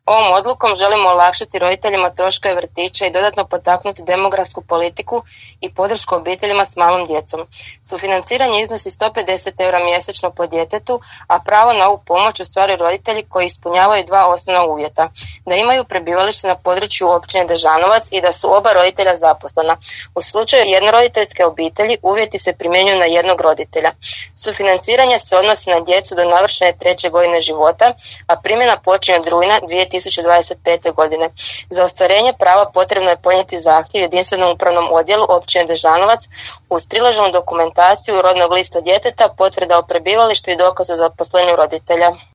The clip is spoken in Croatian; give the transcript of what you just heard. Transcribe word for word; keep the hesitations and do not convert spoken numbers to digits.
Ovom odlukom želimo olakšati roditeljima troškove vrtića i dodatno potaknuti demografsku politiku i podršku obiteljima s malom djecom. Sufinanciranje iznosi sto pedeset eura mjesečno po djetetu, a pravo na ovu pomoć ostvaruju roditelji koji ispunjavaju dva osnovna uvjeta: da imaju prebivalište na području općine Dežanovac i da su oba roditelja zaposlena. U slučaju jednoroditeljske obitelji uvjeti se primjenjuju na jednog roditelja. Sufinanciranje se odnosi na djecu do navršene treće godine života, a primjena počinje od rujna dvije tisuće dvadeset pete. godine. Za ostvarenje prava potrebno je podnijeti zahtjev jedinstvenom upravnom odjelu općine Dežanovac uz priloženu dokumentaciju rodnog lista djeteta, potvrda o prebivalištu i dokaz o zaposlenju roditelja.